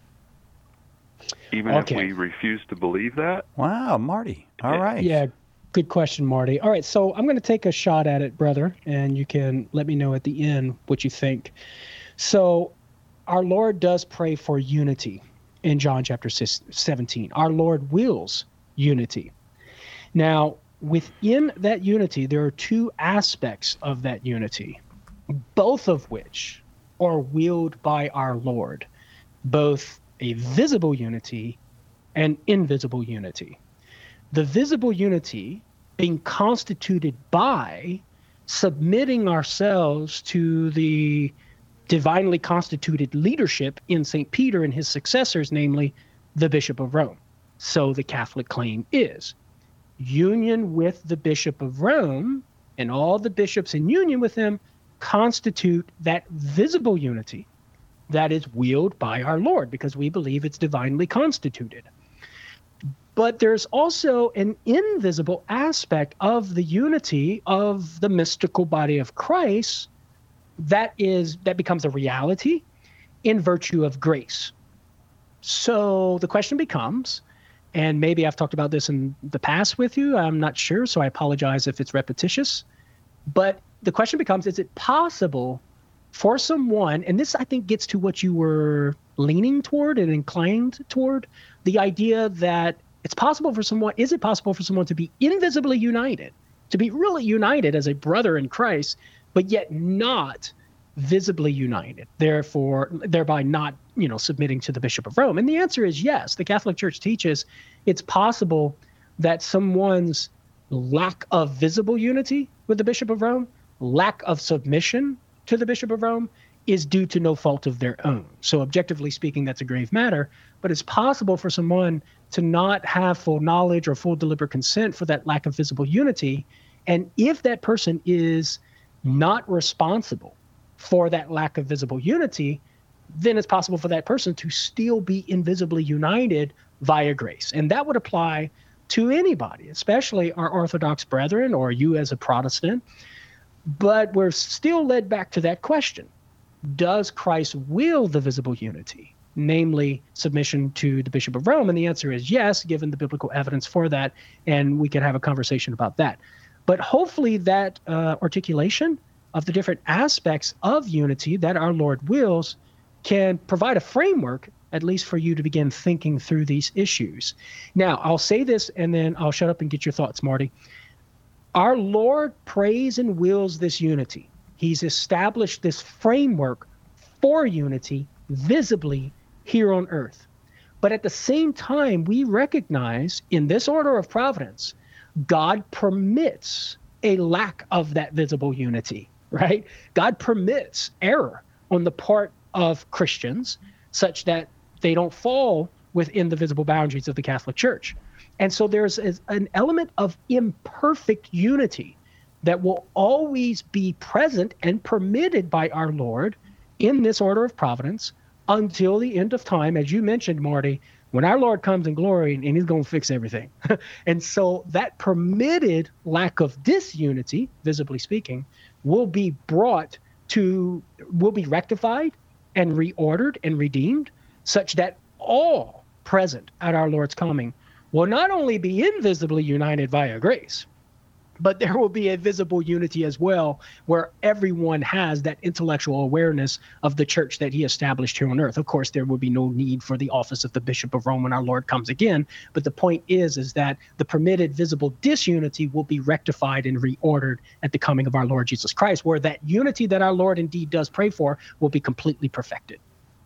even Okay. if we refuse to believe that? Wow, Marty. All right. Yeah, Good question, Marty. All right, so I'm going to take a shot at it, brother, and you can let me know at the end what you think. So our Lord does pray for unity in John chapter seventeen. Our Lord wills unity. Now, within that unity, there are two aspects of that unity, both of which are willed by our Lord, both a visible unity and invisible unity. The visible unity being constituted by submitting ourselves to the divinely constituted leadership in Saint Peter and his successors, namely the Bishop of Rome. So the Catholic claim is union with the Bishop of Rome, and all the bishops in union with him constitute that visible unity that is willed by our Lord, because we believe it's divinely constituted. But there's also an invisible aspect of the unity of the mystical body of Christ that is that becomes a reality in virtue of grace. So the question becomes, and maybe I've talked about this in the past with you, I'm not sure, so I apologize if it's repetitious, but the question becomes, is it possible for someone, and this I think gets to what you were leaning toward and inclined toward, the idea that it's possible for someone, is it possible for someone to be invisibly united, to be really united as a brother in Christ, but yet not visibly united, therefore, thereby not, you know, submitting to the Bishop of Rome? And the answer is yes. The Catholic Church teaches it's possible that someone's lack of visible unity with the Bishop of Rome, lack of submission to the Bishop of Rome, is due to no fault of their own. So objectively speaking, that's a grave matter, but it's possible for someone to not have full knowledge or full deliberate consent for that lack of visible unity. And if that person is not responsible for that lack of visible unity, then it's possible for that person to still be invisibly united via grace. And that would apply to anybody, especially our Orthodox brethren or you as a Protestant. But we're still led back to that question. Does Christ will the visible unity, namely submission to the Bishop of Rome? And the answer is yes, given the biblical evidence for that, and we could have a conversation about that. But hopefully that uh, articulation of the different aspects of unity that our Lord wills can provide a framework, at least for you to begin thinking through these issues. Now, I'll say this, and then I'll shut up and get your thoughts, Marty. Our Lord prays and wills this unity. He's established this framework for unity visibly here on earth. But at the same time, we recognize in this order of providence, God permits a lack of that visible unity, right? God permits error on the part of Christians such that they don't fall within the visible boundaries of the Catholic Church. And so there's an element of imperfect unity that will always be present and permitted by our Lord in this order of providence until the end of time, as you mentioned, Marty, when our Lord comes in glory and he's going to fix everything. And so that permitted lack of disunity, visibly speaking, will be brought to, will be rectified and reordered and redeemed such that all present at our Lord's coming will not only be invisibly united via grace, but there will be a visible unity as well, where everyone has that intellectual awareness of the church that he established here on earth. Of course, there will be no need for the office of the Bishop of Rome when our Lord comes again. But the point is, is that the permitted visible disunity will be rectified and reordered at the coming of our Lord Jesus Christ, where that unity that our Lord indeed does pray for will be completely perfected.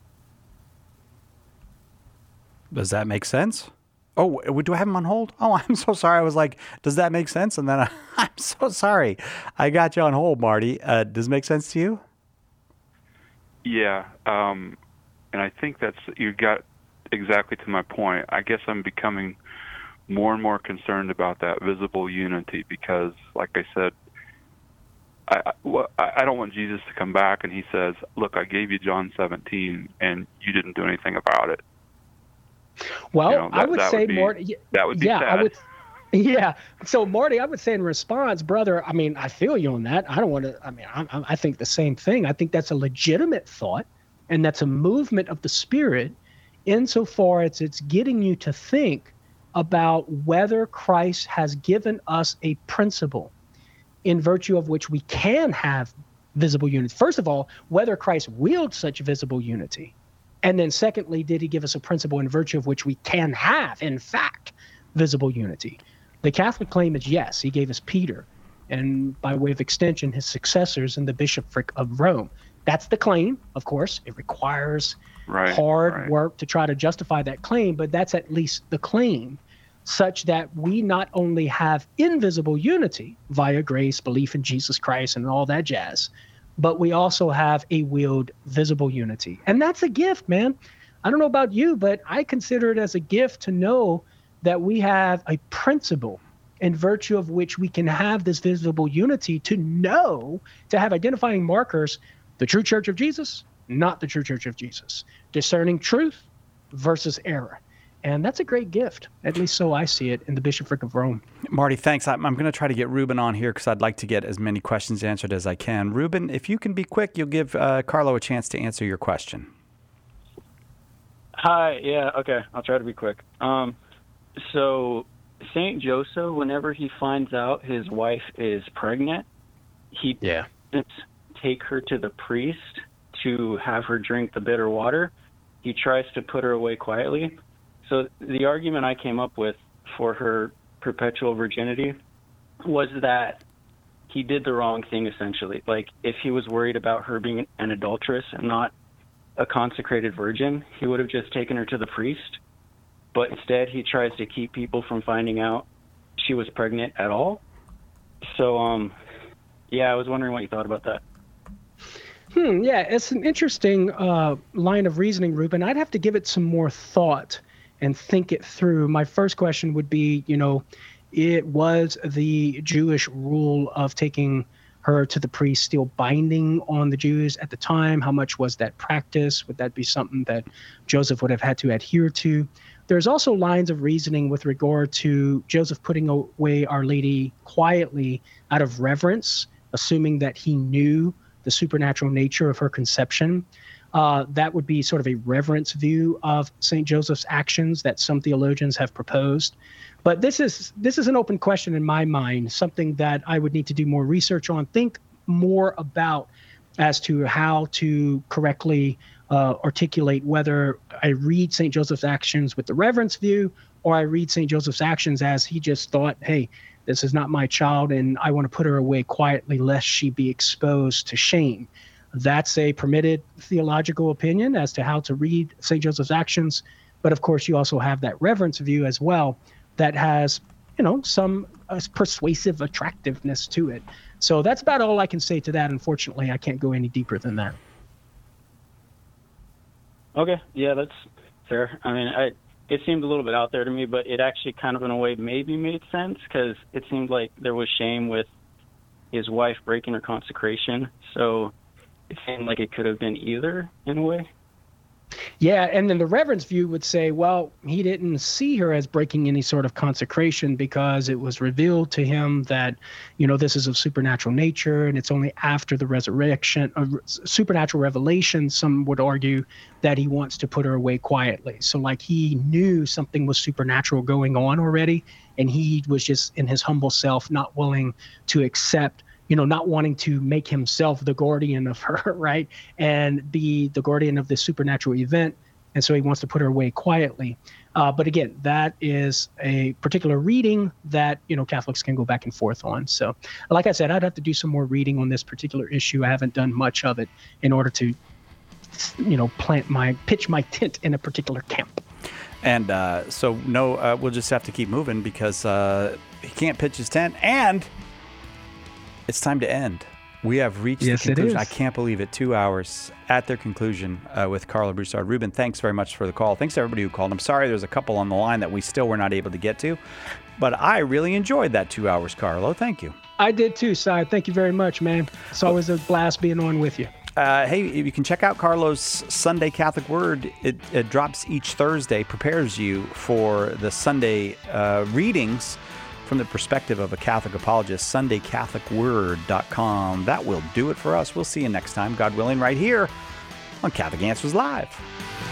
Does that make sense? Oh, do I have him on hold? Oh, I'm so sorry. I was like, does that make sense? And then I, I'm so sorry. I got you on hold, Marty. Uh, does it make sense to you? Yeah. Um, and I think that's, you got exactly to my point. I guess I'm becoming more and more concerned about that visible unity because, like I said, I, I, I don't want Jesus to come back and he says, look, I gave you John seventeen and you didn't do anything about it. Well, you know, that, I would that say, would be, Marty, that would be yeah, sad. I would, yeah. So, Marty, I would say in response, brother, I mean, I feel you on that. I don't want to, I mean, I, I think the same thing. I think that's a legitimate thought, and that's a movement of the Spirit insofar as it's getting you to think about whether Christ has given us a principle in virtue of which we can have visible unity. First of all, whether Christ willed such visible unity. And then secondly, did he give us a principle in virtue of which we can have, in fact, visible unity? The Catholic claim is yes. He gave us Peter, and by way of extension, his successors in the bishopric of Rome. That's the claim, of course. It requires right, hard right. work to try to justify that claim, but that's at least the claim, such that we not only have invisible unity via grace, belief in Jesus Christ, and all that jazz, but we also have a willed visible unity. And that's a gift, man. I don't know about you, but I consider it as a gift to know that we have a principle in virtue of which we can have this visible unity, to know, to have identifying markers, the true church of Jesus, not the true church of Jesus, discerning truth versus error. And that's a great gift. At least so I see it in the bishopric of Rome. Marty, thanks. I'm, I'm going to try to get Ruben on here because I'd like to get as many questions answered as I can. Ruben, if you can be quick, you'll give uh, Carlo a chance to answer your question. Hi. Yeah. Okay. I'll try to be quick. Um, so Saint Joseph, whenever he finds out his wife is pregnant, he yeah. doesn't take her to the priest to have her drink the bitter water. He tries to put her away quietly. So the argument I came up with for her perpetual virginity was that he did the wrong thing, essentially. Like, if he was worried about her being an adulteress and not a consecrated virgin, he would have just taken her to the priest. But instead, he tries to keep people from finding out she was pregnant at all. So, um, yeah, I was wondering what you thought about that. Hmm, yeah, it's an interesting uh, line of reasoning, Ruben. I'd have to give it some more thought and think it through. My first question would be, you know, it was the Jewish rule of taking her to the priest still binding on the Jews at the time? How much was that practice? Would that be something that Joseph would have had to adhere to? There's also lines of reasoning with regard to Joseph putting away Our Lady quietly out of reverence, assuming that he knew the supernatural nature of her conception. Uh, that would be sort of a reverence view of Saint Joseph's actions that some theologians have proposed. But this is this is an open question in my mind, something that I would need to do more research on, think more about as to how to correctly uh, articulate whether I read Saint Joseph's actions with the reverence view, or I read Saint Joseph's actions as he just thought, hey, this is not my child, and I want to put her away quietly lest she be exposed to shame. That's a permitted theological opinion as to how to read Saint Joseph's actions. But of course, you also have that reverence view as well that has, you know, some uh, persuasive attractiveness to it. So that's about all I can say to that. Unfortunately, I can't go any deeper than that. Okay. Yeah, that's fair. I mean, I, it seemed a little bit out there to me, but it actually kind of in a way maybe made sense, because it seemed like there was shame with his wife breaking her consecration. So it seemed like it could have been either in a way. Yeah, and then the reverence view would say, well, he didn't see her as breaking any sort of consecration because it was revealed to him that, you know, this is of supernatural nature, and it's only after the resurrection, uh, supernatural revelation, some would argue, that he wants to put her away quietly. So like he knew something was supernatural going on already, and he was just in his humble self not willing to accept, you know, not wanting to make himself the guardian of her, right? And be the guardian of this supernatural event. And so he wants to put her away quietly. Uh, but again, that is a particular reading that, you know, Catholics can go back and forth on. So like I said, I'd have to do some more reading on this particular issue. I haven't done much of it in order to, you know, plant my, pitch my tent in a particular camp. And uh, so, no, uh, we'll just have to keep moving because uh, he can't pitch his tent, and it's time to end. We have reached yes, the conclusion. It I is. can't believe it. Two hours at their conclusion uh, with Carlo Broussard. Ruben, thanks very much for the call. Thanks to everybody who called. I'm sorry there's a couple on the line that we still were not able to get to, but I really enjoyed that two hours, Carlo. Thank you. I did too, Si. Thank you very much, man. It's always a blast being on with you. Uh, hey, you can check out Carlo's Sunday Catholic Word. It, it drops each Thursday, prepares you for the Sunday uh, readings from the perspective of a Catholic apologist. Sunday Catholic Word dot com. That will do it for us. We'll see you next time, God willing, right here on Catholic Answers Live.